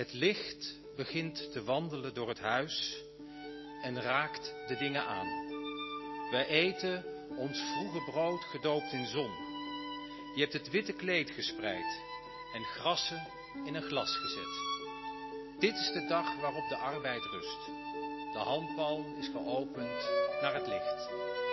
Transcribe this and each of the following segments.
Het licht begint te wandelen door het huis en raakt de dingen aan. Wij eten ons vroege brood gedoopt in zon. Je hebt het witte kleed gespreid en grassen in een glas gezet. Dit is de dag waarop de arbeid rust. De handpalm is geopend naar het licht.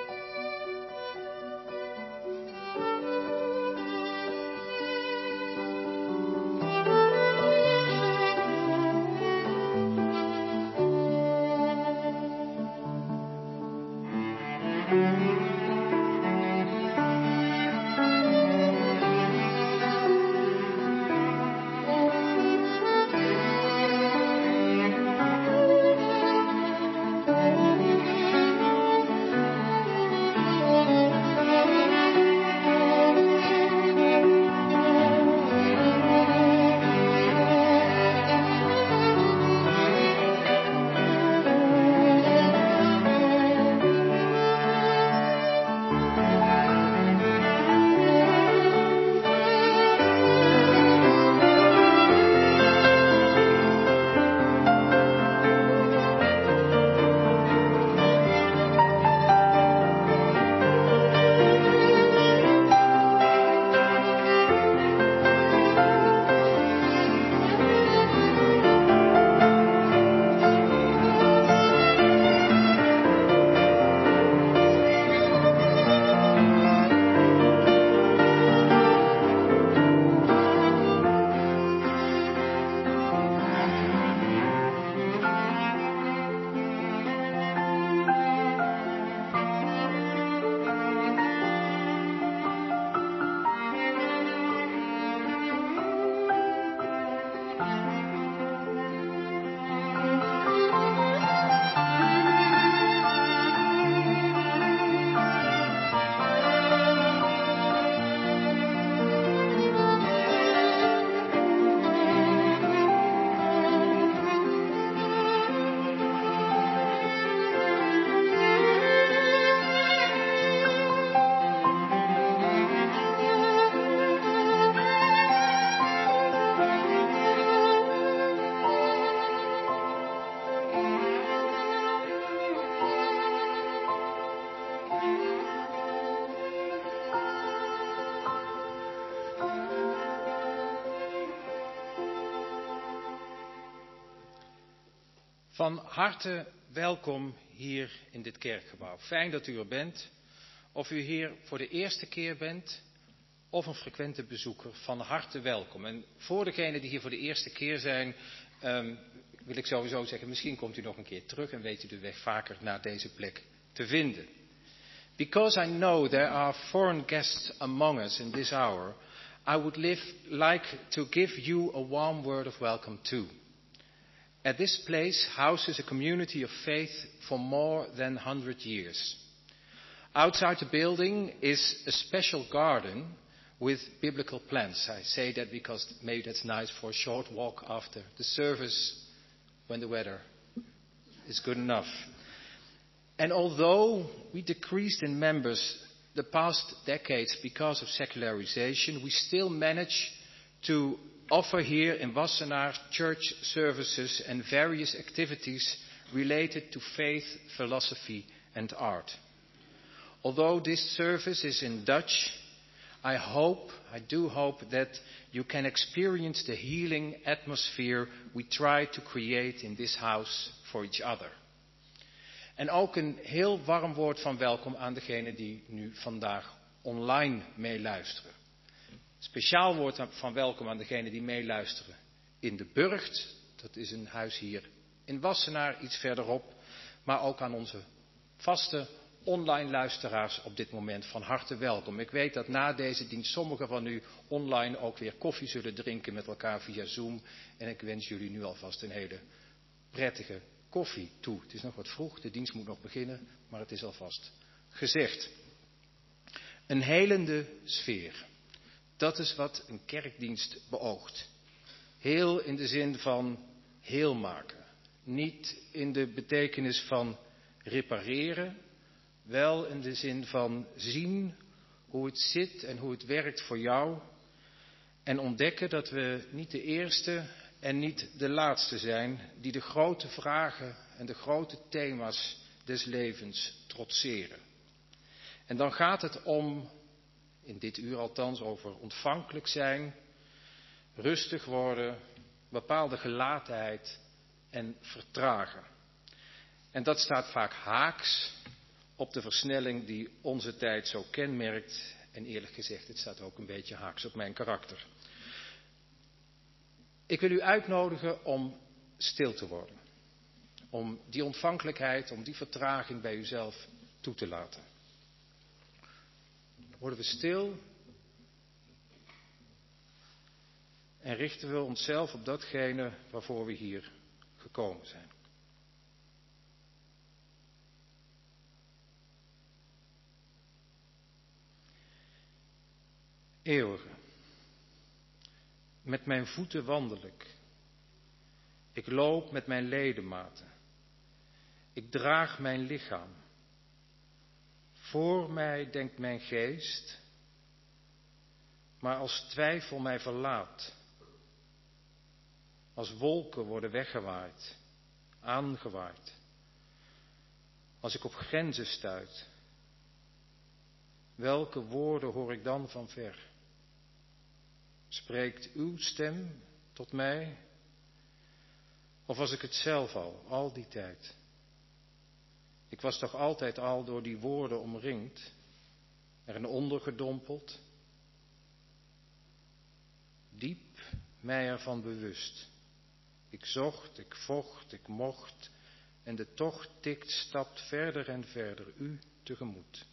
Van harte welkom hier in dit kerkgebouw. Fijn dat u er bent. Of u hier voor de eerste keer bent of een frequente bezoeker, van harte welkom. En voor degenen die hier voor de eerste keer zijn, wil ik sowieso zeggen, misschien komt u nog een keer terug en weet u de weg vaker naar deze plek te vinden. Because I know there are foreign guests among us in this hour, I would like to give you a warm word of welcome too. At this place houses a community of faith for more than 100 years. Outside the building is a special garden with biblical plants. I say that because maybe that's nice for a short walk after the service when the weather is good enough. And although we decreased in members the past decades because of secularization, we still manage to offer here in Wassenaar church services and various activities related to faith, philosophy and art. Although this service is in Dutch, I do hope that you can experience the healing atmosphere we try to create in this house for each other. En ook een heel warm woord van welkom aan degenen die nu vandaag online meeluisteren. Speciaal woord van welkom aan degenen die meeluisteren in de Burgt. Dat is een huis hier in Wassenaar, iets verderop. Maar ook aan onze vaste online luisteraars op dit moment van harte welkom. Ik weet dat na deze dienst sommigen van u online ook weer koffie zullen drinken met elkaar via Zoom. En ik wens jullie nu alvast een hele prettige koffie toe. Het is nog wat vroeg, de dienst moet nog beginnen, maar het is alvast gezegd. Een helende sfeer. Dat is wat een kerkdienst beoogt. Heel in de zin van heel maken. Niet in de betekenis van repareren. Wel in de zin van zien hoe het zit en hoe het werkt voor jou. En ontdekken dat we niet de eerste en niet de laatste zijn die de grote vragen en de grote thema's des levens trotseren. En dan gaat het om, in dit uur althans, over ontvankelijk zijn, rustig worden, bepaalde gelatenheid en vertragen. En dat staat vaak haaks op de versnelling die onze tijd zo kenmerkt. En eerlijk gezegd, het staat ook een beetje haaks op mijn karakter. Ik wil u uitnodigen om stil te worden. Om die ontvankelijkheid, om die vertraging bij uzelf toe te laten. Worden we stil en richten we onszelf op datgene waarvoor we hier gekomen zijn. Eeuwige, met mijn voeten wandel ik. Ik loop met mijn ledematen. Ik draag mijn lichaam. Voor mij denkt mijn geest, maar als twijfel mij verlaat, als wolken worden weggewaaid, aangewaaid, als ik op grenzen stuit, welke woorden hoor ik dan van ver? Spreekt uw stem tot mij? Of was ik het zelf al die tijd? Ik was toch altijd al door die woorden omringd, erin ondergedompeld, diep mij ervan bewust. Ik zocht, ik vocht, ik mocht, en de tocht tikt, stapt verder en verder u tegemoet.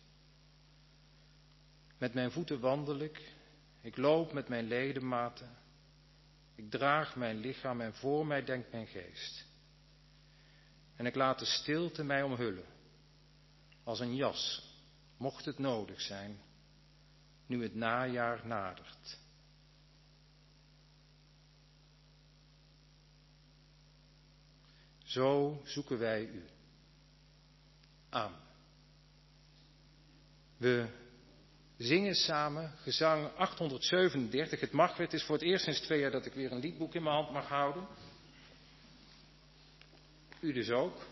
Met mijn voeten wandel ik loop met mijn ledematen, ik draag mijn lichaam en voor mij denkt mijn geest. En ik laat de stilte mij omhullen, als een jas, mocht het nodig zijn, nu het najaar nadert. Zo zoeken wij u aan. We zingen samen gezang 837. Het mag weer, het is voor het eerst sinds 2 jaar dat ik weer een liedboek in mijn hand mag houden. U dus ook.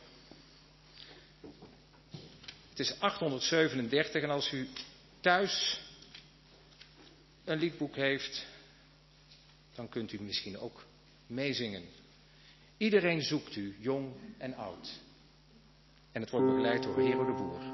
Het is 837 en als u thuis een liedboek heeft, dan kunt u misschien ook meezingen. Iedereen zoekt u, jong en oud. En het wordt begeleid door Hero de Boer.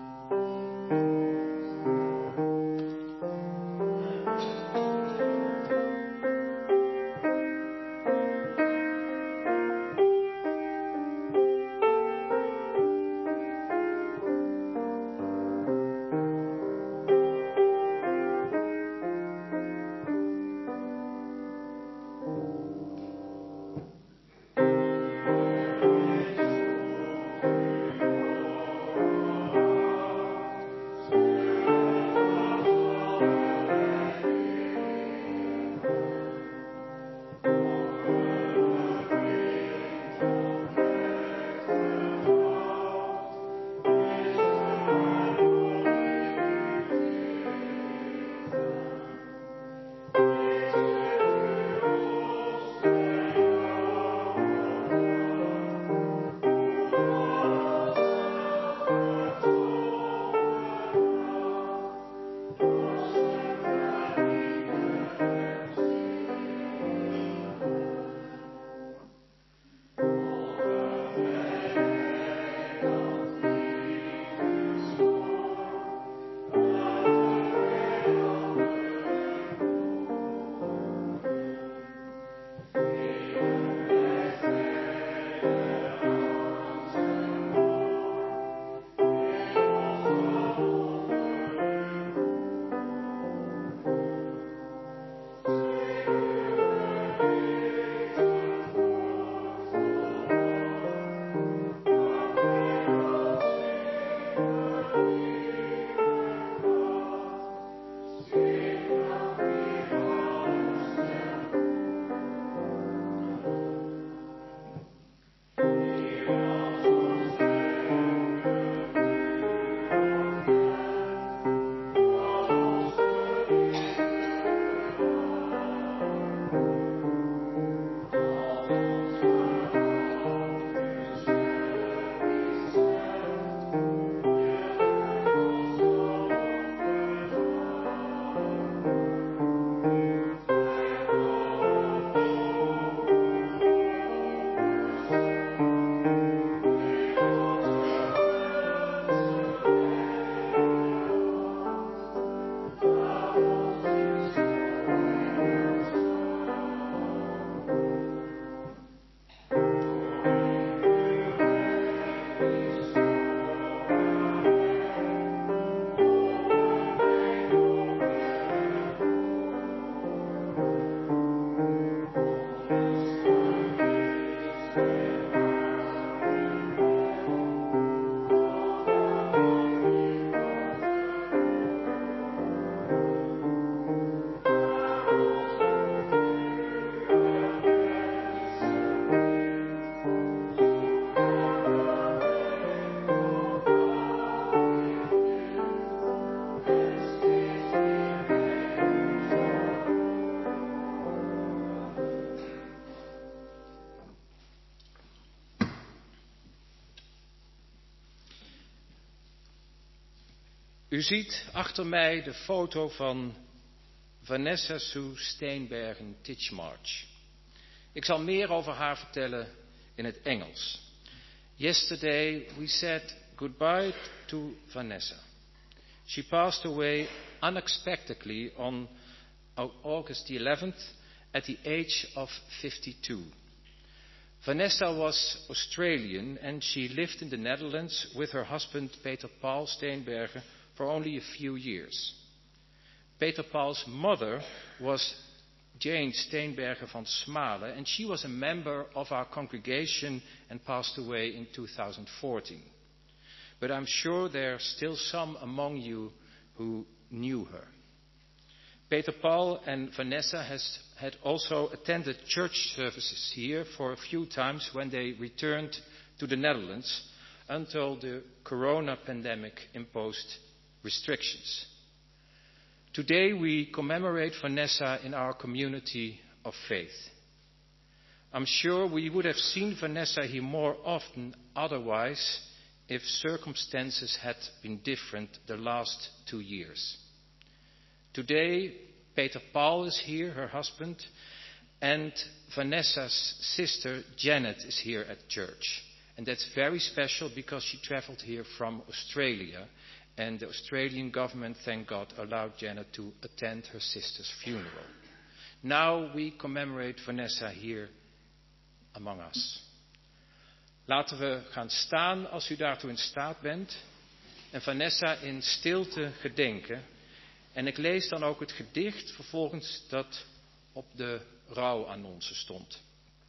U ziet achter mij de foto van Vanessa Sue Steenbergen-Titchmarsh. Ik zal meer over haar vertellen in het Engels. Yesterday we said goodbye to Vanessa. She passed away unexpectedly on August the 11th at the age of 52. Vanessa was Australian and she lived in the Netherlands with her husband Peter Paul Steenbergen for only a few years. Peter Paul's mother was Jane Steenbergen van Smalen, and she was a member of our congregation and passed away in 2014. But I'm sure there are still some among you who knew her. Peter Paul and Vanessa had also attended church services here for a few times when they returned to the Netherlands until the corona pandemic imposed restrictions. Today we commemorate Vanessa in our community of faith. I'm sure we would have seen Vanessa here more often otherwise if circumstances had been different the last 2 years. Today, Peter Paul is here, her husband, and Vanessa's sister Janet is here at church. And that's very special because she traveled here from Australia, and the Australian government, thank God, allowed Janet to attend her sister's funeral. Now we commemorate Vanessa here among us. Laten we gaan staan als u daartoe in staat bent en Vanessa in stilte gedenken. En ik lees dan ook het gedicht vervolgens dat op de rouwannonce stond.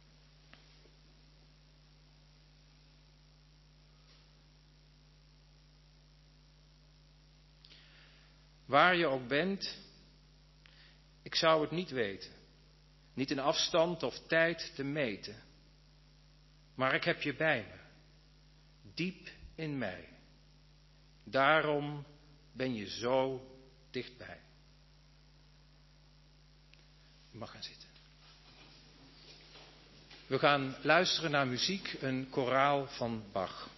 Waar je ook bent, ik zou het niet weten. Niet in afstand of tijd te meten. Maar ik heb je bij me. Diep in mij. Daarom ben je zo dichtbij. U mag gaan zitten. We gaan luisteren naar muziek, een koraal van Bach.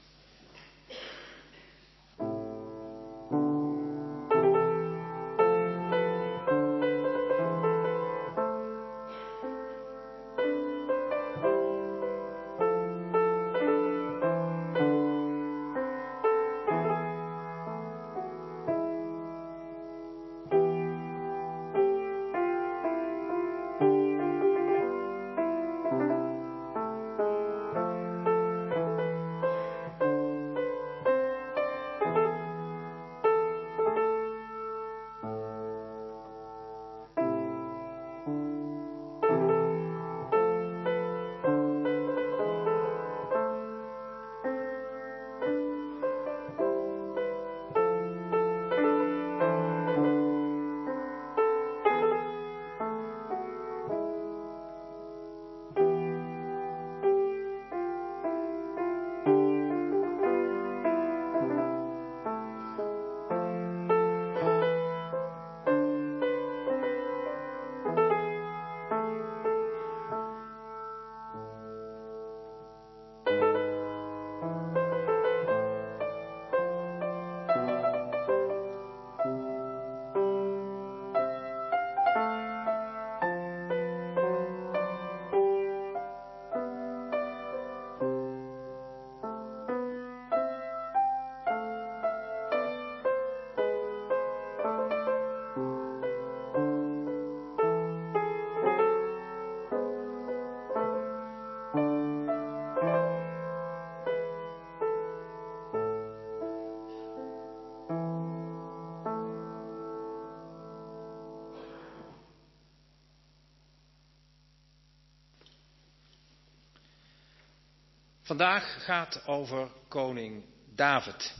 Vandaag gaat over koning David.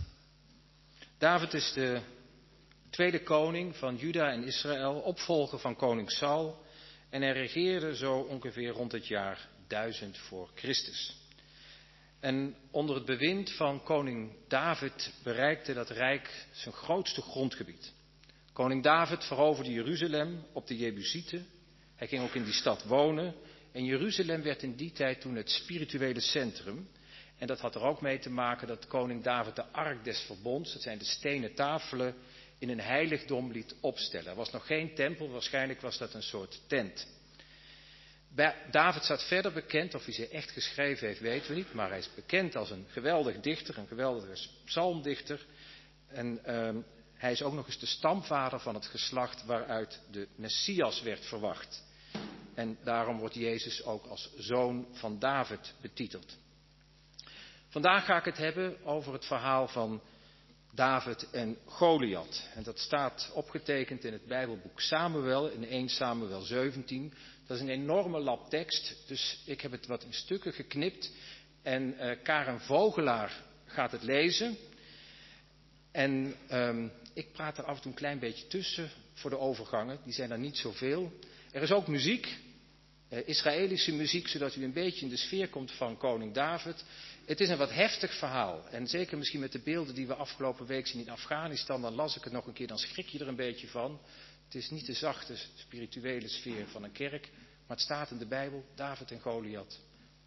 David is de tweede koning van Juda en Israël, opvolger van koning Saul. En hij regeerde zo ongeveer rond het jaar 1000 voor Christus. En onder het bewind van koning David bereikte dat rijk zijn grootste grondgebied. Koning David veroverde Jeruzalem op de Jebusieten. Hij ging ook in die stad wonen. En Jeruzalem werd in die tijd toen het spirituele centrum. En dat had er ook mee te maken dat koning David de ark des verbonds, dat zijn de stenen tafelen, in een heiligdom liet opstellen. Er was nog geen tempel, waarschijnlijk was dat een soort tent. David staat verder bekend, of hij ze echt geschreven heeft weten we niet, maar hij is bekend als een geweldig dichter, een geweldige psalmdichter. En hij is ook nog eens de stamvader van het geslacht waaruit de Messias werd verwacht. En daarom wordt Jezus ook als zoon van David betiteld. Vandaag ga ik het hebben over het verhaal van David en Goliath. En dat staat opgetekend in het Bijbelboek Samuel, in 1 Samuel 17. Dat is een enorme lap tekst, dus ik heb het wat in stukken geknipt. En Karen Vogelaar gaat het lezen. En ik praat er af en toe een klein beetje tussen voor de overgangen, die zijn er niet zoveel. Er is ook muziek, Israëlische muziek, zodat u een beetje in de sfeer komt van koning David. Het is een wat heftig verhaal. En zeker misschien met de beelden die we afgelopen week zien in Afghanistan, dan las ik het nog een keer, dan schrik je er een beetje van. Het is niet de zachte spirituele sfeer van een kerk, maar het staat in de Bijbel, David en Goliath.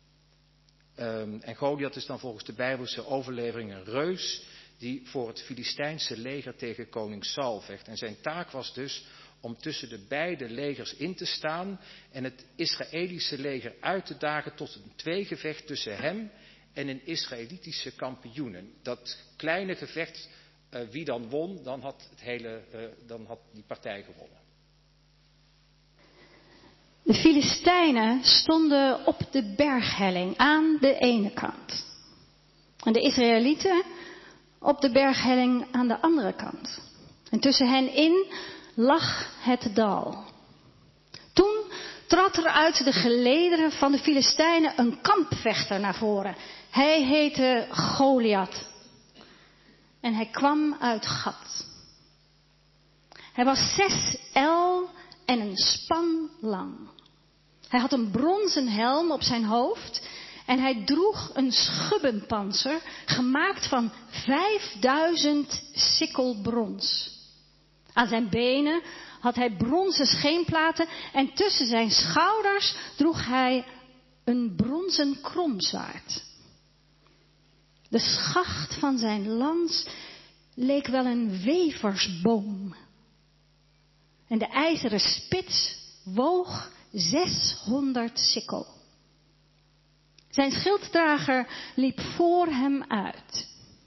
En Goliath is dan volgens de Bijbelse overlevering een reus die voor het Filistijnse leger tegen koning Saul vecht. En zijn taak was dus om tussen de beide legers in te staan en het Israëlische leger uit te dagen tot een tweegevecht tussen hem en een Israëlitische kampioenen. Dat kleine gevecht, wie dan won, dan had die partij gewonnen. De Filistijnen stonden op de berghelling aan de ene kant. En de Israëlieten op de berghelling aan de andere kant. En tussen hen in lag het dal. Toen trad er uit de gelederen van de Filistijnen een kampvechter naar voren. Hij heette Goliath. En hij kwam uit Gat. Hij was 6 el en een span lang. Hij had een bronzen helm op zijn hoofd en hij droeg een schubbenpanzer gemaakt van 5000 sikkel brons. Aan zijn benen had hij bronzen scheenplaten en tussen zijn schouders droeg hij een bronzen kromzwaard. De schacht van zijn lans leek wel een weversboom. En de ijzeren spits woog 600 sikkel. Zijn schilddrager liep voor hem uit.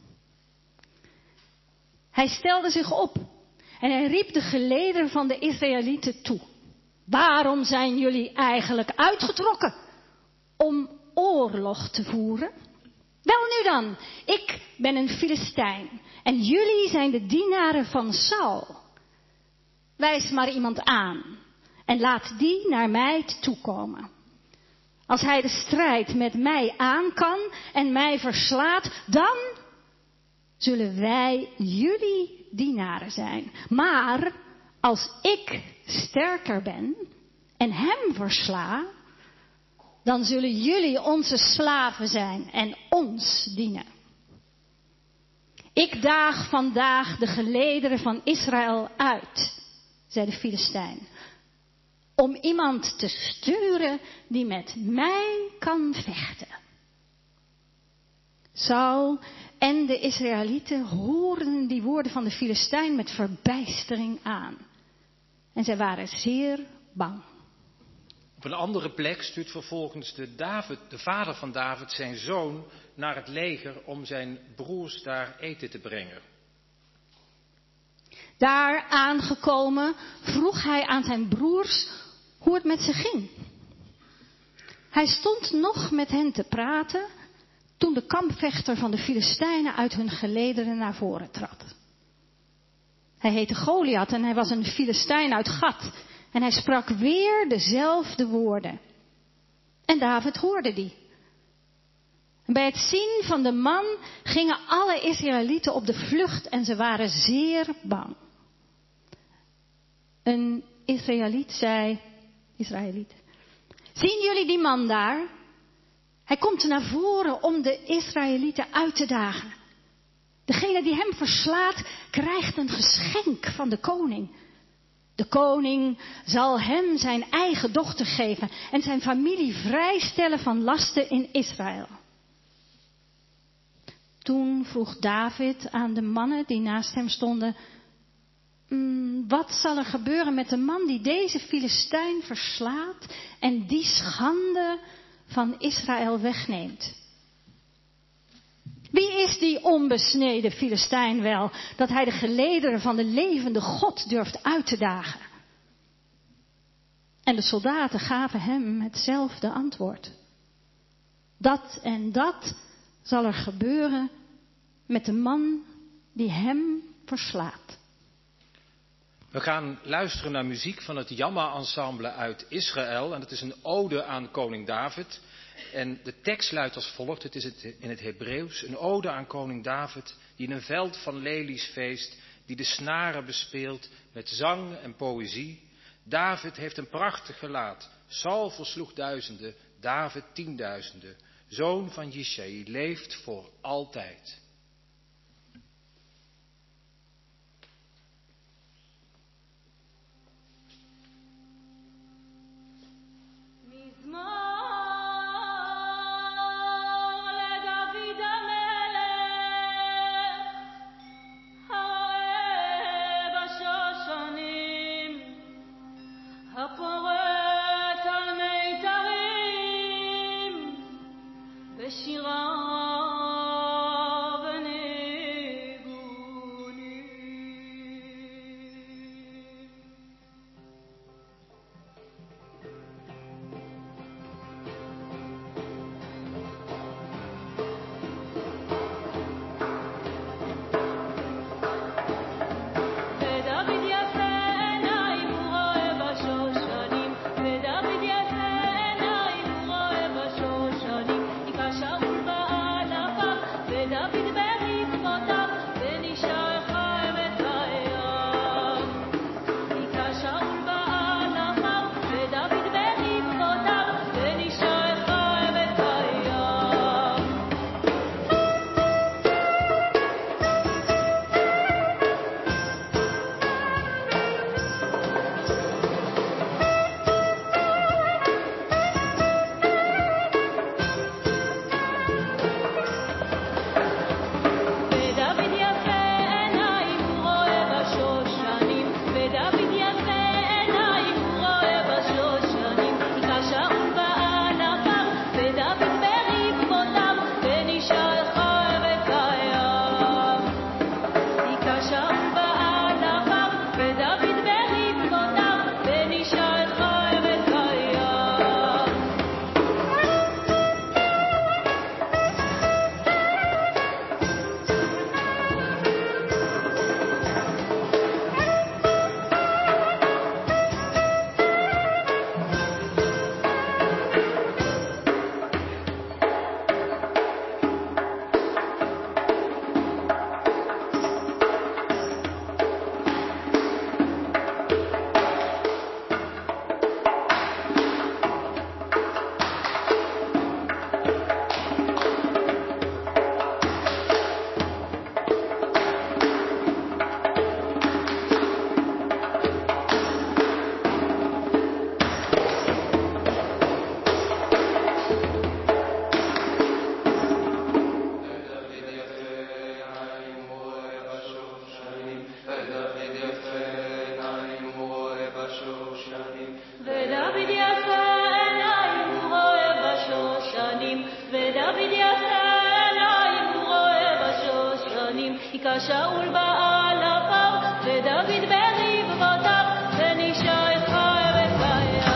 Hij stelde zich op en hij riep de gelederen van de Israëlieten toe. Waarom zijn jullie eigenlijk uitgetrokken? Om oorlog te voeren? Wel nu dan, ik ben een Filistijn en jullie zijn de dienaren van Saul. Wijs maar iemand aan en laat die naar mij toekomen. Als hij de strijd met mij aan kan en mij verslaat, dan zullen wij jullie dienaren zijn. Maar als ik sterker ben en hem versla, dan zullen jullie onze slaven zijn en ons dienen. Ik daag vandaag de gelederen van Israël uit, zei de Filistijn, om iemand te sturen die met mij kan vechten. Saul en de Israëlieten hoorden die woorden van de Filistijn met verbijstering aan. En zij waren zeer bang. Op een andere plek stuurt vervolgens de vader van David zijn zoon naar het leger om zijn broers daar eten te brengen. Daar aangekomen vroeg hij aan zijn broers hoe het met ze ging. Hij stond nog met hen te praten toen de kampvechter van de Filistijnen uit hun gelederen naar voren trad. Hij heette Goliath en hij was een Filistijn uit Gat. En hij sprak weer dezelfde woorden. En David hoorde die. En bij het zien van de man gingen alle Israëlieten op de vlucht en ze waren zeer bang. Een Israëliet zei, zien jullie die man daar? Hij komt naar voren om de Israëlieten uit te dagen. Degene die hem verslaat krijgt een geschenk van de koning. De koning zal hem zijn eigen dochter geven en zijn familie vrijstellen van lasten in Israël. Toen vroeg David aan de mannen die naast hem stonden, Wat zal er gebeuren met de man die deze Filistijn verslaat en die schande van Israël wegneemt? Wie is die onbesneden Filistijn wel, dat hij de gelederen van de levende God durft uit te dagen? En de soldaten gaven hem hetzelfde antwoord. Dat en dat zal er gebeuren met de man die hem verslaat. We gaan luisteren naar muziek van het Jamma-ensemble uit Israël. En het is een ode aan koning David. En de tekst luidt als volgt, het is in het Hebreeuws. Een ode aan koning David die in een veld van lelies feest, die de snaren bespeelt met zang en poëzie. David heeft een prachtig gelaat. Saul versloeg duizenden, David 10.000. Zoon van Jishai leeft voor altijd. שאול בעל הפר ודוד בריב בוטר ונשאר חי וקיים.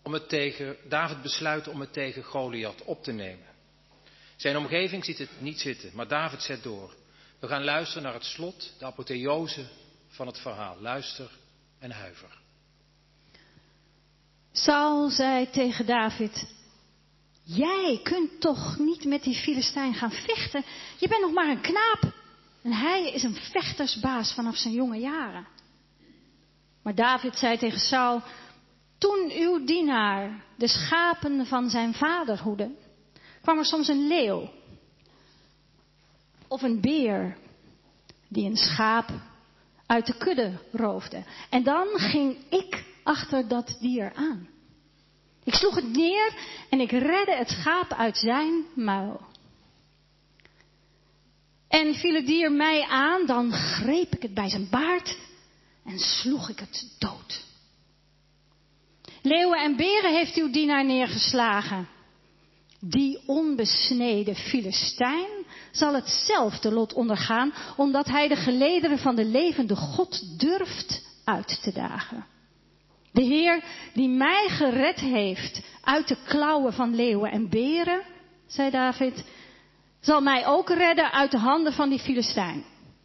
David besluit om het tegen Goliath op te nemen. Zijn omgeving ziet het niet zitten, maar David zet door. We gaan luisteren naar het slot, de apotheose van het verhaal. Luister en huiver. Saul zei tegen David: jij kunt toch niet met die Filistijn gaan vechten? Je bent nog maar een knaap. En hij is een vechtersbaas vanaf zijn jonge jaren. Maar David zei tegen Saul: toen uw dienaar de schapen van zijn vader hoedde, kwam er soms een leeuw of een beer die een schaap uit de kudde roofde. En dan ging ik achter dat dier aan. Ik sloeg het neer en ik redde het schaap uit zijn muil. En viel het dier mij aan, dan greep ik het bij zijn baard en sloeg ik het dood. Leeuwen en beren heeft uw dienaar neergeslagen. Die onbesneden Filistijn zal hetzelfde lot ondergaan, omdat hij de gelederen van de levende God durft uit te dagen. De Heer die mij gered heeft uit de klauwen van leeuwen en beren, zei David, zal mij ook redden uit de handen van die Filistijn.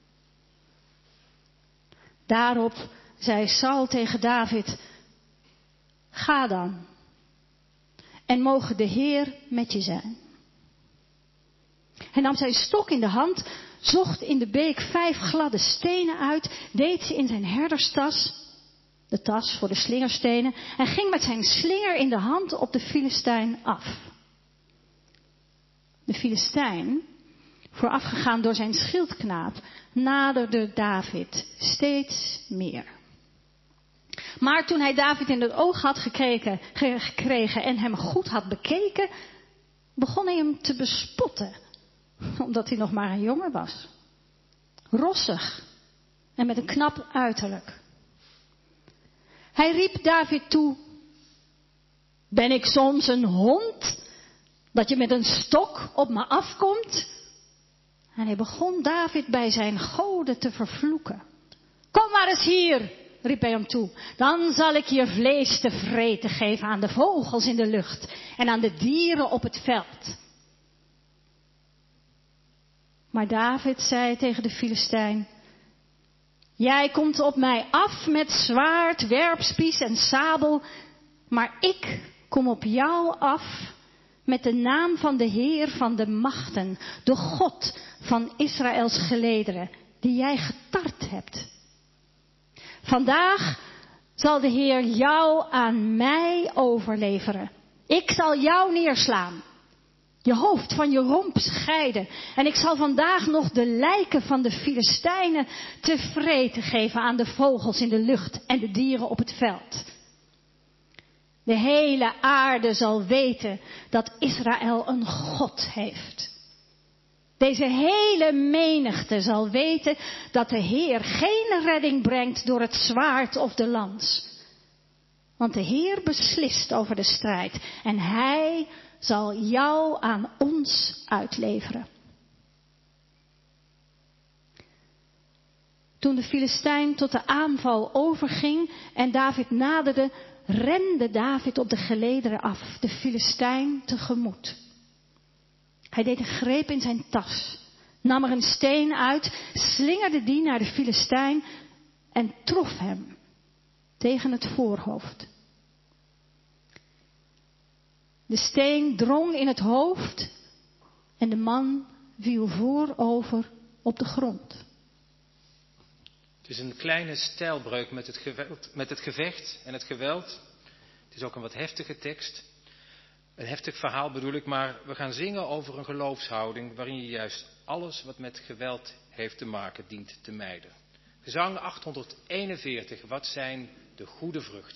Daarop zei Saul tegen David: ga dan, en mogen de Heer met je zijn. Hij nam zijn stok in de hand, zocht in de beek 5 gladde stenen uit, deed ze in zijn herderstas, de tas voor de slingerstenen, en ging met zijn slinger in de hand op de Filistijn af. De Filistijn, voorafgegaan door zijn schildknaap, naderde David steeds meer. Maar toen hij David in het oog had gekregen en hem goed had bekeken, begon hij hem te bespotten, omdat hij nog maar een jongen was. Rossig en met een knap uiterlijk. Hij riep David toe: ben ik soms een hond, dat je met een stok op me afkomt? En hij begon David bij zijn goden te vervloeken. Kom maar eens hier, riep hij hem toe. Dan zal ik je vlees te vreten geven aan de vogels in de lucht en aan de dieren op het veld. Maar David zei tegen de Filistijn: jij komt op mij af met zwaard, werpspies en sabel, maar ik kom op jou af met de naam van de Heer van de machten, de God van Israëls gelederen, die jij getart hebt. Vandaag zal de Heer jou aan mij overleveren. Ik zal jou neerslaan, je hoofd van je romp scheiden. En ik zal vandaag nog de lijken van de Filistijnen te vreten geven aan de vogels in de lucht en de dieren op het veld. De hele aarde zal weten dat Israël een God heeft. Deze hele menigte zal weten dat de Heer geen redding brengt door het zwaard of de lans. Want de Heer beslist over de strijd en Hij zal jou aan ons uitleveren. Toen de Filistijn tot de aanval overging en David naderde, rende David op de gelederen af, de Filistijn tegemoet. Hij deed een greep in zijn tas, nam er een steen uit, slingerde die naar de Filistijn en trof hem tegen het voorhoofd. De steen drong in het hoofd en de man viel voorover op de grond. Het is een kleine stijlbreuk met het gevecht en het geweld. Het is ook een wat heftige tekst. Een heftig verhaal bedoel ik, maar we gaan zingen over een geloofshouding waarin je juist alles wat met geweld heeft te maken dient te mijden. Gezang 841, wat zijn de goede vruchten?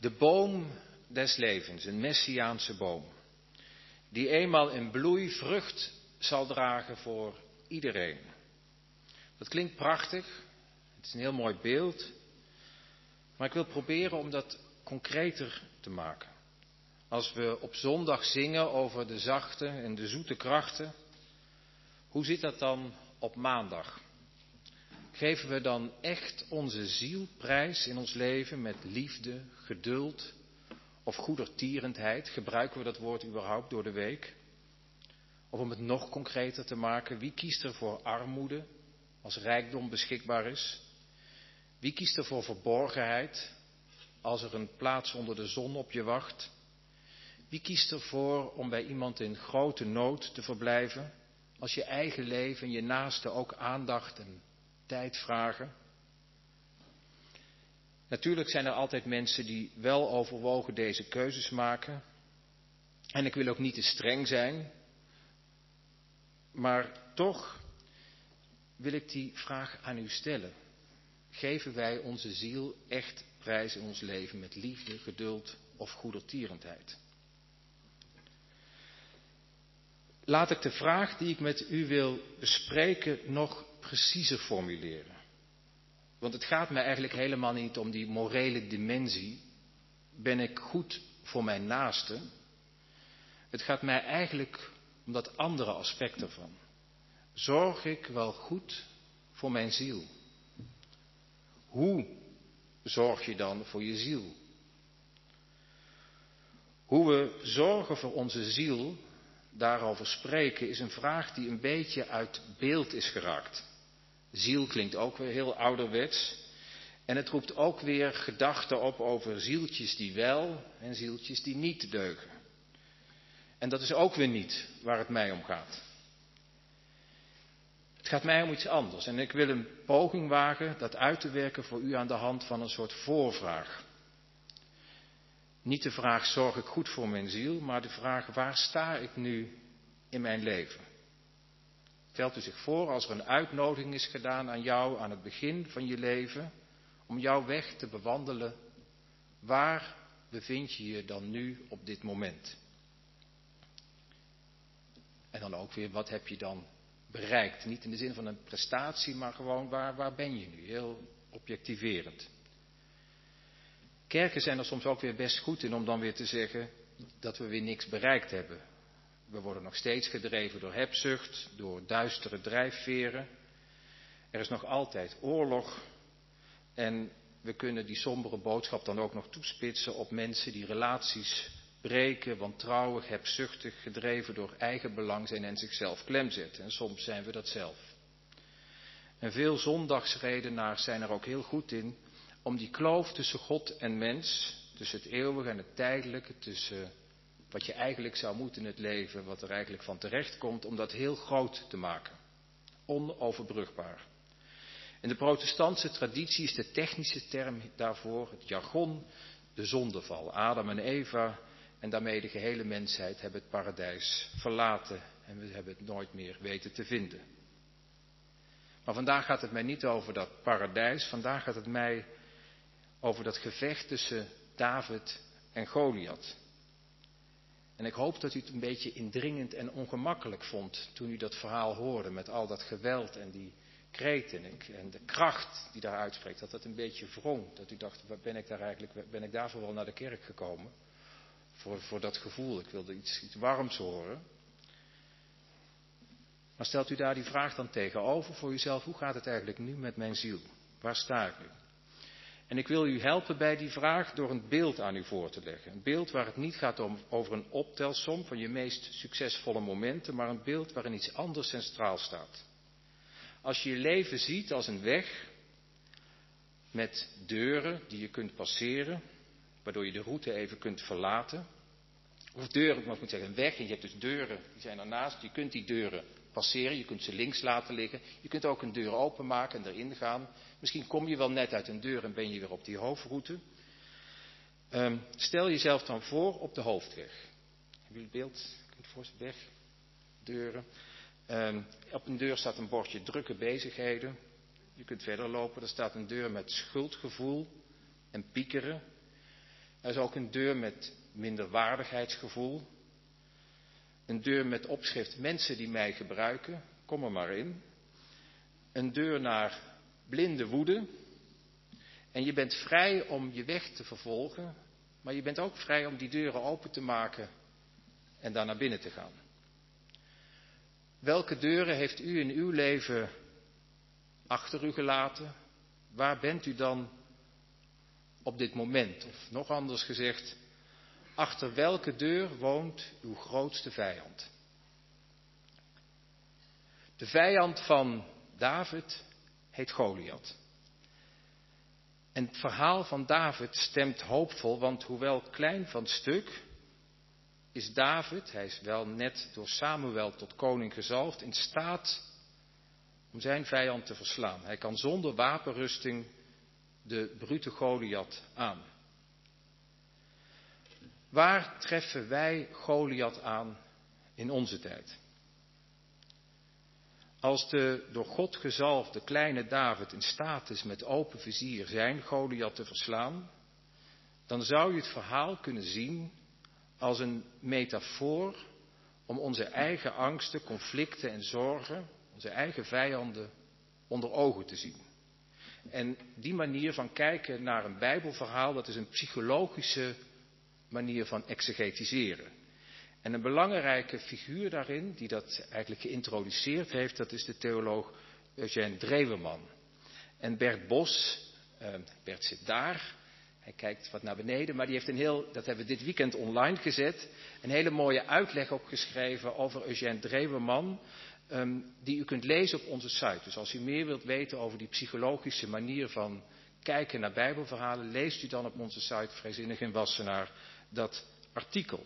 De boom des levens, een messiaanse boom, die eenmaal in bloei vrucht zal dragen voor iedereen. Dat klinkt prachtig, het is een heel mooi beeld, maar ik wil proberen om dat concreter te maken. Als we op zondag zingen over de zachte en de zoete krachten, hoe zit dat dan op maandag? Geven we dan echt onze ziel prijs in ons leven met liefde, geduld of goedertierenheid? Gebruiken we dat woord überhaupt door de week? Of om het nog concreter te maken, wie kiest er voor armoede als rijkdom beschikbaar is? Wie kiest er voor verborgenheid als er een plaats onder de zon op je wacht? Wie kiest ervoor om bij iemand in grote nood te verblijven, als je eigen leven en je naaste ook aandacht en tijd vragen? Natuurlijk zijn er altijd mensen die wel overwogen deze keuzes maken. En ik wil ook niet te streng zijn, maar toch wil ik die vraag aan u stellen. Geven wij onze ziel echt prijs in ons leven met liefde, geduld of goedertierenheid? Laat ik de vraag die ik met u wil bespreken nog preciezer formuleren. Want het gaat mij eigenlijk helemaal niet om die morele dimensie. Ben ik goed voor mijn naaste? Het gaat mij eigenlijk om dat andere aspect ervan. Zorg ik wel goed voor mijn ziel? Hoe zorg je dan voor je ziel? Hoe we zorgen voor onze ziel, daarover spreken, is een vraag die een beetje uit beeld is geraakt. Ziel klinkt ook weer heel ouderwets. En het roept ook weer gedachten op over zieltjes die wel en zieltjes die niet deugen. En dat is ook weer niet waar het mij om gaat. Het gaat mij om iets anders. En ik wil een poging wagen dat uit te werken voor u aan de hand van een soort voorvraag. Niet de vraag, zorg ik goed voor mijn ziel, maar de vraag, waar sta ik nu in mijn leven? Stelt u zich voor als er een uitnodiging is gedaan aan jou aan het begin van je leven, om jouw weg te bewandelen. Waar bevind je je dan nu op dit moment? En dan ook weer, wat heb je dan bereikt? Niet in de zin van een prestatie, maar gewoon, waar ben je nu? Heel objectiverend. Kerken zijn er soms ook weer best goed in om dan weer te zeggen dat we weer niks bereikt hebben. We worden nog steeds gedreven door hebzucht, door duistere drijfveren. Er is nog altijd oorlog. En we kunnen die sombere boodschap dan ook nog toespitsen op mensen die relaties breken, wantrouwig, hebzuchtig, gedreven door eigen belang zijn en zichzelf klemzetten. En soms zijn we dat zelf. En veel zondagsredenaars zijn er ook heel goed in om die kloof tussen God en mens, tussen het eeuwige en het tijdelijke, tussen wat je eigenlijk zou moeten in het leven, wat er eigenlijk van terecht komt, om dat heel groot te maken. Onoverbrugbaar. In de protestantse traditie is de technische term daarvoor, het jargon, de zondeval. Adam en Eva en daarmee de gehele mensheid hebben het paradijs verlaten en we hebben het nooit meer weten te vinden. Maar vandaag gaat het mij niet over dat paradijs, vandaag gaat het mij over dat gevecht tussen David en Goliath. En ik hoop dat u het een beetje indringend en ongemakkelijk vond toen u dat verhaal hoorde met al dat geweld en die kreten en de kracht die daar uitspreekt. Dat dat een beetje wrong, dat u dacht, ben ik daarvoor wel naar de kerk gekomen? Voor dat gevoel, ik wilde iets warms horen. Maar stelt u daar die vraag dan tegenover voor uzelf, hoe gaat het eigenlijk nu met mijn ziel? Waar sta ik nu? En ik wil u helpen bij die vraag door een beeld aan u voor te leggen. Een beeld waar het niet gaat over een optelsom van je meest succesvolle momenten, maar een beeld waarin iets anders centraal staat. Als je je leven ziet als een weg met deuren die je kunt passeren, waardoor je de route even kunt verlaten. Of deuren, maar ik moet zeggen een weg en je hebt dus deuren, die zijn ernaast. Je kunt die deuren passeren, je kunt ze links laten liggen. Je kunt ook een deur openmaken en erin gaan. Misschien kom je wel net uit een deur en ben je weer op die hoofdroute. Stel jezelf dan voor op de hoofdweg. Hebben jullie het beeld? Kunt je voorstellen? Weg, deuren. Op een deur staat een bordje drukke bezigheden. Je kunt verder lopen, er staat een deur met schuldgevoel en piekeren. Er is ook een deur met minderwaardigheidsgevoel. Een deur met opschrift mensen die mij gebruiken, kom er maar in. Een deur naar blinde woede. En je bent vrij om je weg te vervolgen, maar je bent ook vrij om die deuren open te maken en daar naar binnen te gaan. Welke deuren heeft u in uw leven achter u gelaten? Waar bent u dan op dit moment? Of nog anders gezegd, achter welke deur woont uw grootste vijand? De vijand van David heet Goliath. En het verhaal van David stemt hoopvol, want hoewel klein van stuk, is David, hij is wel net door Samuel tot koning gezalfd, in staat om zijn vijand te verslaan. Hij kan zonder wapenrusting de brute Goliath aan. Waar treffen wij Goliath aan in onze tijd? Als de door God gezalfde kleine David in staat is met open vizier zijn Goliath te verslaan, dan zou je het verhaal kunnen zien als een metafoor om onze eigen angsten, conflicten en zorgen, onze eigen vijanden onder ogen te zien. En die manier van kijken naar een Bijbelverhaal, dat is een psychologische manier van exegetiseren. En een belangrijke figuur daarin, die dat eigenlijk geïntroduceerd heeft, dat is de theoloog Eugène Drewerman. En Bert Bos, Bert zit daar, hij kijkt wat naar beneden, maar die heeft dat hebben we dit weekend online gezet, een hele mooie uitleg opgeschreven over Eugène Drewerman, die u kunt lezen op onze site. Dus als u meer wilt weten over die psychologische manier van kijken naar Bijbelverhalen, leest u dan op onze site Vrijzinnig in Wassenaar dat artikel.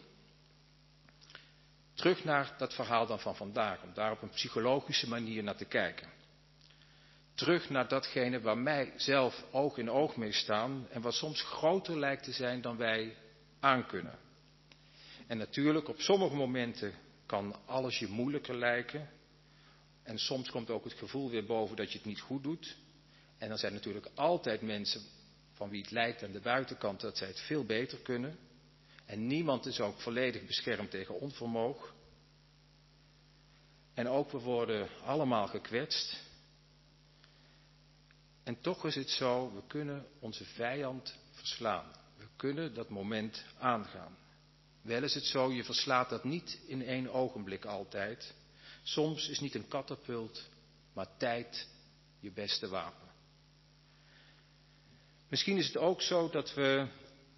Terug naar dat verhaal dan van vandaag, om daar op een psychologische manier naar te kijken. Terug naar datgene waar wij zelf oog in oog mee staan en wat soms groter lijkt te zijn dan wij aankunnen. En natuurlijk, op sommige momenten kan alles je moeilijker lijken. En soms komt ook het gevoel weer boven dat je het niet goed doet. En dan zijn natuurlijk altijd mensen van wie het lijkt aan de buitenkant dat zij het veel beter kunnen. En niemand is ook volledig beschermd tegen onvermogen. En ook we worden allemaal gekwetst. En toch is het zo, we kunnen onze vijand verslaan. We kunnen dat moment aangaan. Wel is het zo, je verslaat dat niet in één ogenblik altijd. Soms is niet een katapult, maar tijd je beste wapen. Misschien is het ook zo dat we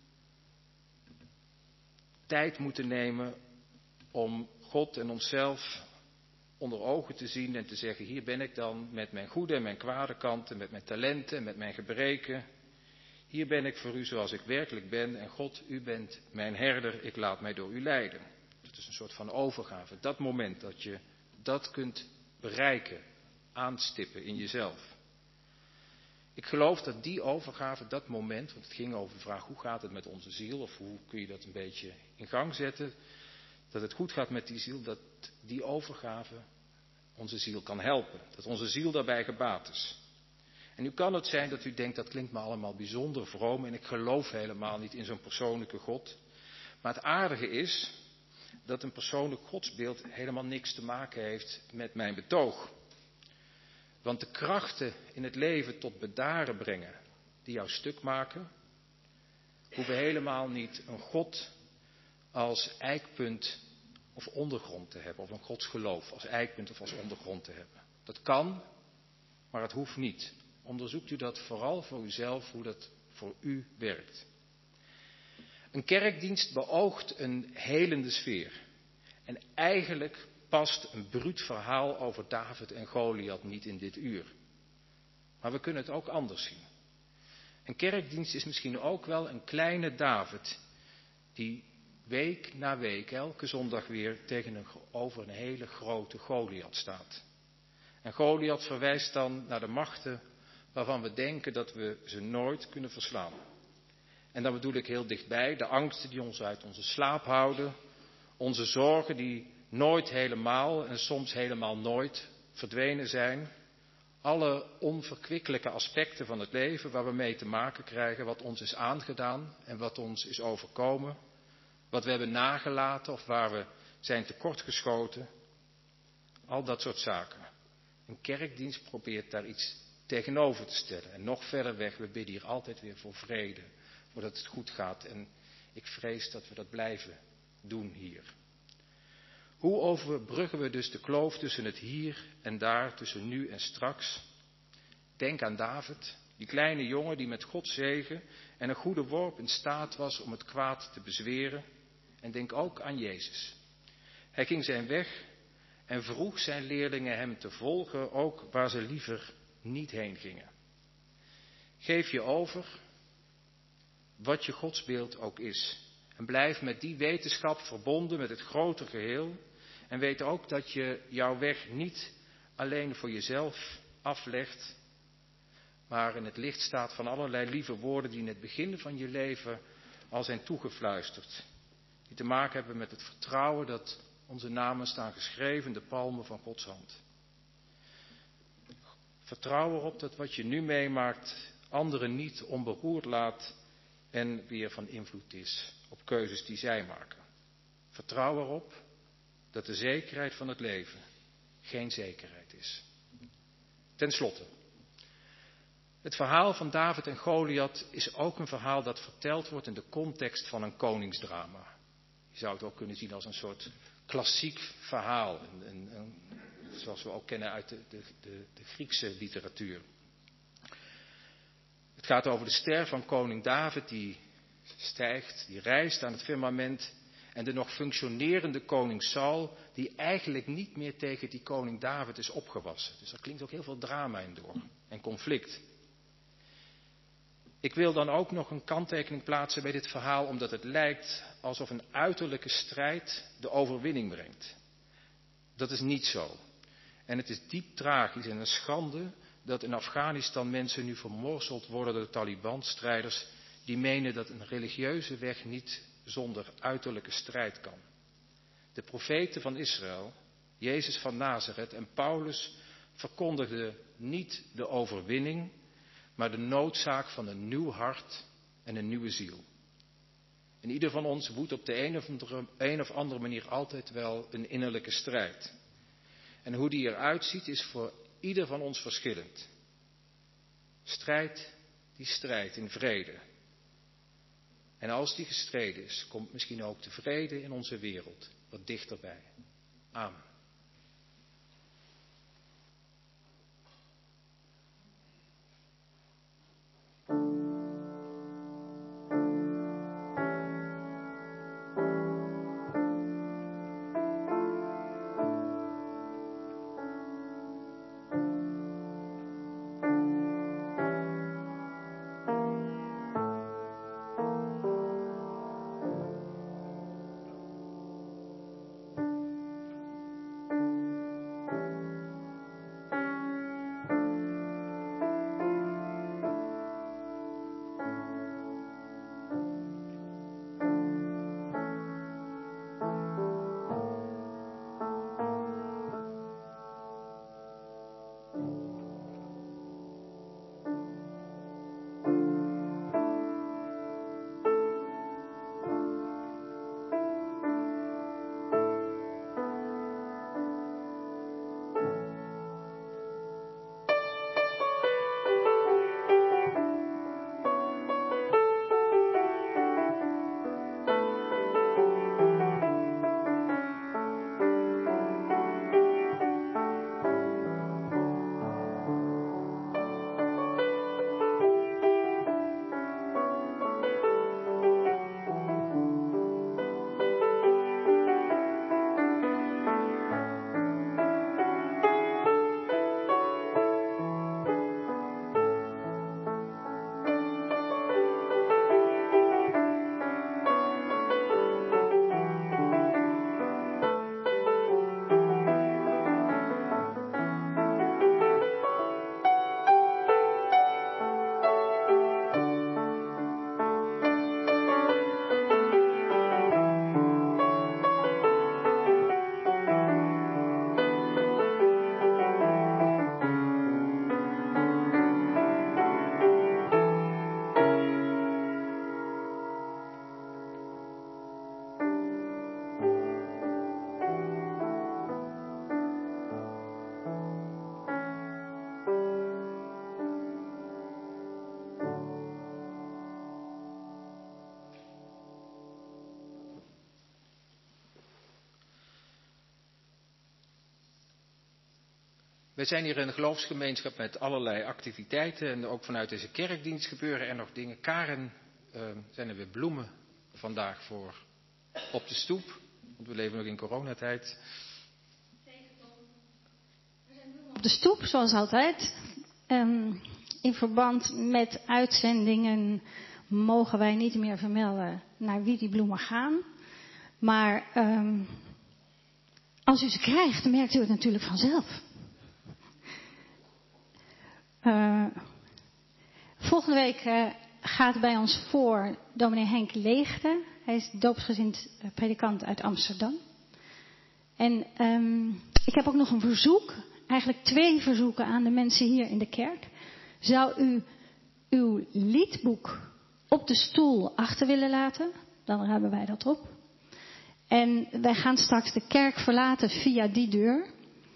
tijd moeten nemen om God en onszelf onder ogen te zien en te zeggen, hier ben ik dan met mijn goede en mijn kwade kanten, met mijn talenten en met mijn gebreken. Hier ben ik voor u zoals ik werkelijk ben en God, u bent mijn herder, ik laat mij door u leiden. Dat is een soort van overgave. Dat moment dat je dat kunt bereiken, aanstippen in jezelf. Ik geloof dat die overgave, dat moment, want het ging over de vraag hoe gaat het met onze ziel of hoe kun je dat een beetje in gang zetten, dat het goed gaat met die ziel, dat die overgave onze ziel kan helpen. Dat onze ziel daarbij gebaat is. En nu kan het zijn dat u denkt, dat klinkt me allemaal bijzonder vroom en ik geloof helemaal niet in zo'n persoonlijke God. Maar het aardige is dat een persoonlijk godsbeeld helemaal niks te maken heeft met mijn betoog. Want de krachten in het leven tot bedaren brengen, die jou stuk maken, hoeven helemaal niet een God als eikpunt of ondergrond te hebben, of een godsgeloof als eikpunt of als ondergrond te hebben. Dat kan, maar het hoeft niet. Onderzoekt u dat vooral voor uzelf, hoe dat voor u werkt. Een kerkdienst beoogt een helende sfeer. En eigenlijk past een bruut verhaal over David en Goliath niet in dit uur. Maar we kunnen het ook anders zien. Een kerkdienst is misschien ook wel een kleine David die week na week, elke zondag weer tegenover een hele grote Goliath staat. En Goliath verwijst dan naar de machten waarvan we denken dat we ze nooit kunnen verslaan. En dan bedoel ik heel dichtbij de angsten die ons uit onze slaap houden, onze zorgen die nooit helemaal en soms helemaal nooit verdwenen zijn, Alle onverkwikkelijke aspecten van het leven waar we mee te maken krijgen, wat ons is aangedaan en wat ons is overkomen, wat we hebben nagelaten of waar we zijn tekortgeschoten, al dat soort zaken. Een kerkdienst probeert daar iets tegenover te stellen. En nog verder weg, we bidden hier altijd weer voor vrede, voordat het goed gaat. En ik vrees dat we dat blijven doen hier. Hoe overbruggen we dus de kloof tussen het hier en daar, tussen nu en straks? Denk aan David, die kleine jongen die met Gods zegen en een goede worp in staat was om het kwaad te bezweren. En denk ook aan Jezus. Hij ging zijn weg en vroeg zijn leerlingen hem te volgen, ook waar ze liever niet heen gingen. Geef je over, wat je godsbeeld ook is. En blijf met die wetenschap verbonden met het grote geheel. En weet ook dat je jouw weg niet alleen voor jezelf aflegt, maar in het licht staat van allerlei lieve woorden die in het begin van je leven al zijn toegefluisterd. Die te maken hebben met het vertrouwen dat onze namen staan geschreven in de palmen van Gods hand. Vertrouw erop dat wat je nu meemaakt anderen niet onberoerd laat en weer van invloed is op keuzes die zij maken. Vertrouw erop dat de zekerheid van het leven geen zekerheid is. Ten slotte, het verhaal van David en Goliath is ook een verhaal dat verteld wordt in de context van een koningsdrama. Je zou het ook kunnen zien als een soort klassiek verhaal, zoals we ook kennen uit de Griekse literatuur. Het gaat over de ster van koning David die stijgt, die rijst aan het firmament. En de nog functionerende koning Saul, die eigenlijk niet meer tegen die koning David is opgewassen. Dus daar klinkt ook heel veel drama in door en conflict. Ik wil dan ook nog een kanttekening plaatsen bij dit verhaal, omdat het lijkt alsof een uiterlijke strijd de overwinning brengt. Dat is niet zo. En het is diep tragisch en een schande dat in Afghanistan mensen nu vermorzeld worden door de Taliban-strijders die menen dat een religieuze weg niet zonder uiterlijke strijd kan. De profeten van Israël, Jezus van Nazareth en Paulus verkondigden niet de overwinning, maar de noodzaak van een nieuw hart en een nieuwe ziel. En ieder van ons woedt op de een of andere manier altijd wel een innerlijke strijd. En hoe die eruit ziet is voor ieder van ons verschillend. Strijd in vrede. En als die gestreden is, komt misschien ook de vrede in onze wereld wat dichterbij. Amen. We zijn hier een geloofsgemeenschap met allerlei activiteiten en ook vanuit deze kerkdienst gebeuren er nog dingen. Karen, zijn er weer bloemen vandaag voor op de stoep, want we leven nog in coronatijd. Op de stoep, zoals altijd. In verband met uitzendingen mogen wij niet meer vermelden naar wie die bloemen gaan. Maar als u ze krijgt, dan merkt u het natuurlijk vanzelf. Volgende week gaat bij ons voor dominee Henk Leegte. Hij is doopsgezind predikant uit Amsterdam. En ik heb ook nog een verzoek. Eigenlijk 2 verzoeken aan de mensen hier in de kerk. Zou u uw liedboek op de stoel achter willen laten? Dan ruimen wij dat op. En wij gaan straks de kerk verlaten via die deur.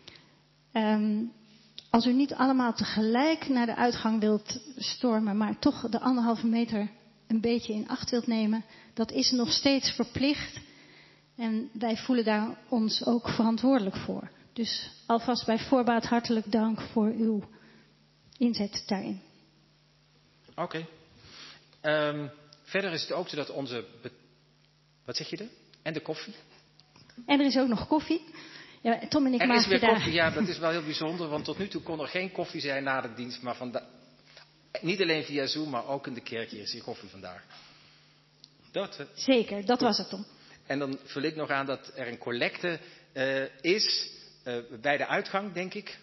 Als u niet allemaal tegelijk naar de uitgang wilt stormen, maar toch de 1,5 meter een beetje in acht wilt nemen, dat is nog steeds verplicht. En wij voelen daar ons ook verantwoordelijk voor. Dus alvast bij voorbaat hartelijk dank voor uw inzet daarin. Oké. Verder is het ook zo dat onze... Wat zeg je er? En de koffie? En er is ook nog koffie. Ja, Tom en ik maken Er is weer daar... koffie, ja, dat is wel heel bijzonder, want tot nu toe kon er geen koffie zijn na de dienst, maar niet alleen via Zoom, maar ook in de kerk hier is hier koffie vandaag. Zeker, dat was het, Tom. En dan vul ik nog aan dat er een collecte is bij de uitgang, denk ik.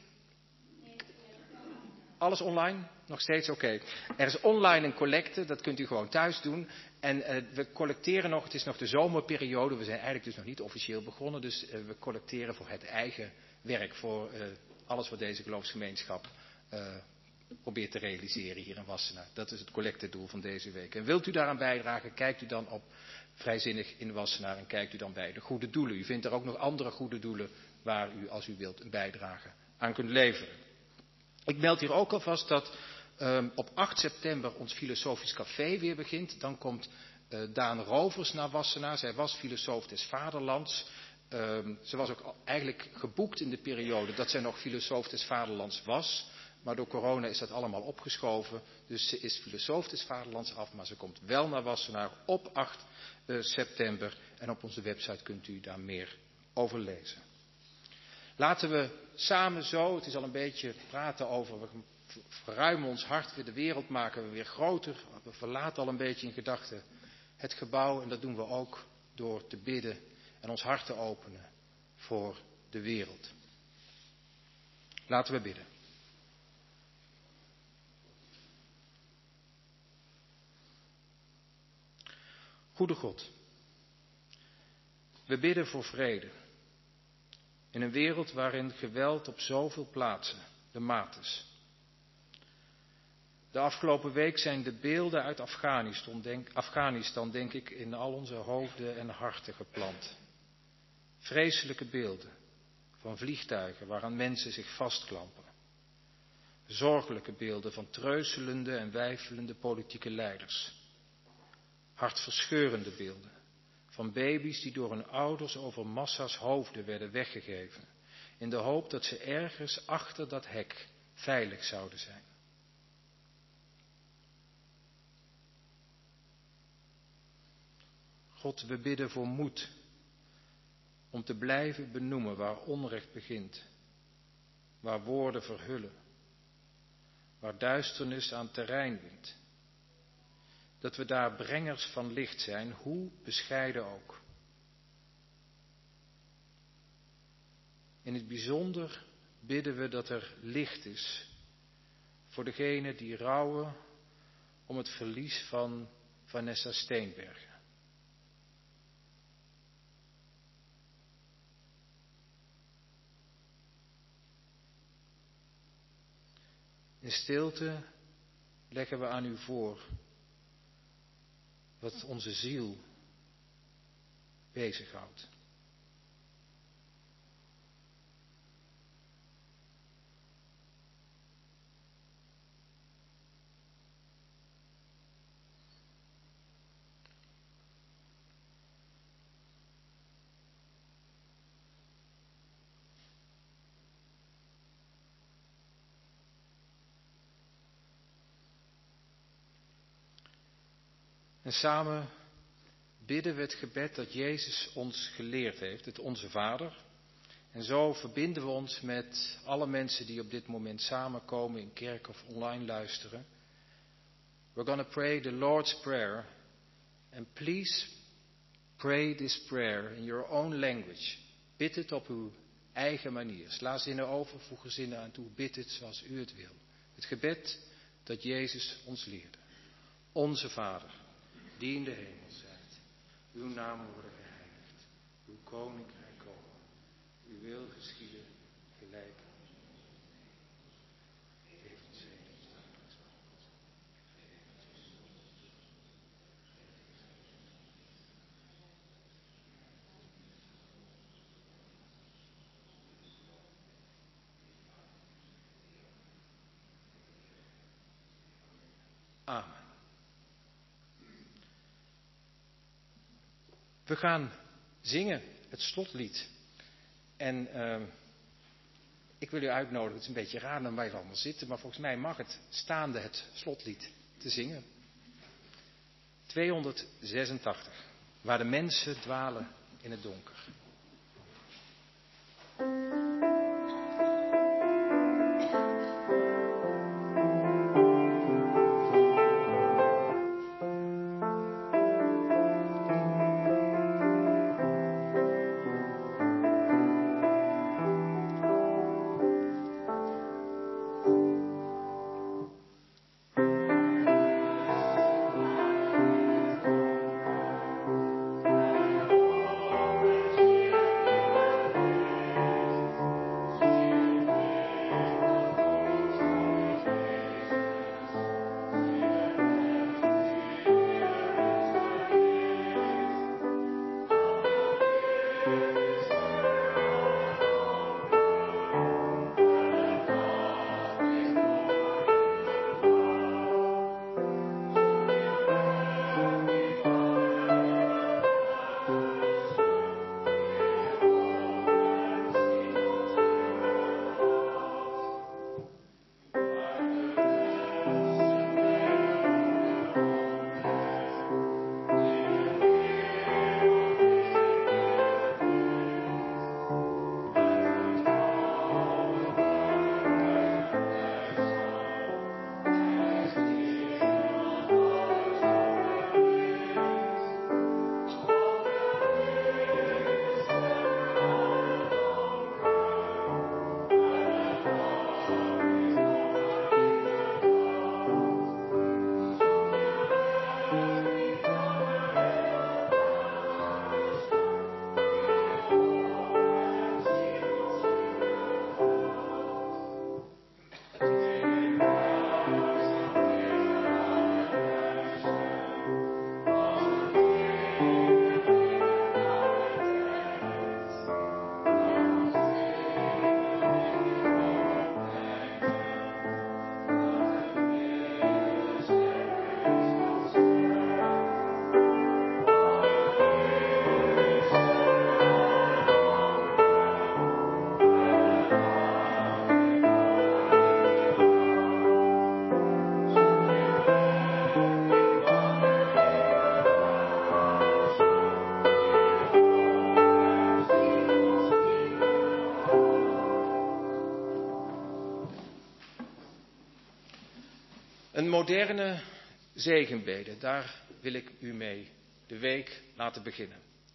Alles online? Nog steeds? Oké. Er is online een collecte, dat kunt u gewoon thuis doen. En we collecteren nog, het is nog de zomerperiode, we zijn eigenlijk dus nog niet officieel begonnen. Dus we collecteren voor het eigen werk, voor alles wat deze geloofsgemeenschap probeert te realiseren hier in Wassenaar. Dat is het collectedoel van deze week. En wilt u daaraan bijdragen, kijkt u dan op Vrijzinnig in Wassenaar en kijkt u dan bij de goede doelen. U vindt er ook nog andere goede doelen waar u, als u wilt, een bijdrage aan kunt leveren. Ik meld hier ook alvast dat op 8 september ons filosofisch café weer begint. Dan komt Daan Rovers naar Wassenaar. Zij was filosoof des vaderlands. Ze was ook eigenlijk geboekt in de periode dat zij nog filosoof des vaderlands was. Maar door corona is dat allemaal opgeschoven. Dus ze is filosoof des vaderlands af, maar ze komt wel naar Wassenaar op 8 september. En op onze website kunt u daar meer over lezen. Laten we samen zo, het is al een beetje praten over, we verruimen ons hart, weer de wereld maken we weer groter. We verlaten al een beetje in gedachten het gebouw en dat doen we ook door te bidden en ons hart te openen voor de wereld. Laten we bidden. Goede God, we bidden voor vrede. In een wereld waarin geweld op zoveel plaatsen de maat is. De afgelopen week zijn de beelden uit Afghanistan, denk ik, in al onze hoofden en harten geplant. Vreselijke beelden van vliegtuigen waaraan mensen zich vastklampen. Zorgelijke beelden van treuselende en weifelende politieke leiders. Hartverscheurende beelden van baby's die door hun ouders over massa's hoofden werden weggegeven, in de hoop dat ze ergens achter dat hek veilig zouden zijn. God, we bidden voor moed om te blijven benoemen waar onrecht begint, waar woorden verhullen, waar duisternis aan terrein wint. Dat we daar brengers van licht zijn, hoe bescheiden ook. In het bijzonder bidden we dat er licht is voor degenen die rouwen om het verlies van Vanessa Steenbergen. In stilte leggen we aan u voor wat onze ziel bezighoudt. En samen bidden we het gebed dat Jezus ons geleerd heeft, het Onze Vader. En zo verbinden we ons met alle mensen die op dit moment samenkomen in kerk of online luisteren. We're going to pray the Lord's Prayer. And please pray this prayer in your own language. Bid het op uw eigen manier. Sla zinnen over, voeg er zinnen aan toe. Bid het zoals u het wil. Het gebed dat Jezus ons leerde. Onze Vader, die in de hemel zijt. Uw naam worden geheiligd. Uw koninkrijk komen. Uw wil geschieden gelijk. Geef ons heden dagelijks brood. Amen. We gaan zingen het slotlied. En ik wil u uitnodigen, het is een beetje raar dan wij allemaal zitten, maar volgens mij mag het staande het slotlied te zingen. 286, waar de mensen dwalen in het donker. Een moderne zegenbede, daar wil ik u mee de week laten beginnen.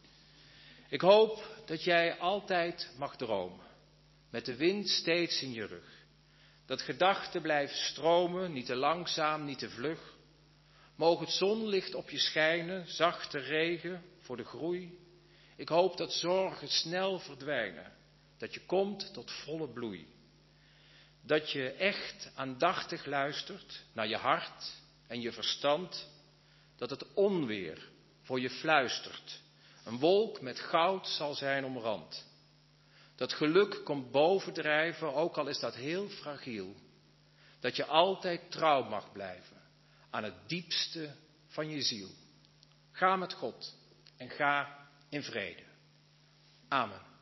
Ik hoop dat jij altijd mag dromen, met de wind steeds in je rug. Dat gedachten blijven stromen, niet te langzaam, niet te vlug. Mogen het zonlicht op je schijnen, zachte regen voor de groei. Ik hoop dat zorgen snel verdwijnen, dat je komt tot volle bloei. Dat je echt aandachtig luistert naar je hart en je verstand. Dat het onweer voor je fluistert. Een wolk met goud zal zijn omrand. Dat geluk komt bovendrijven, ook al is dat heel fragiel. Dat je altijd trouw mag blijven aan het diepste van je ziel. Ga met God en ga in vrede. Amen.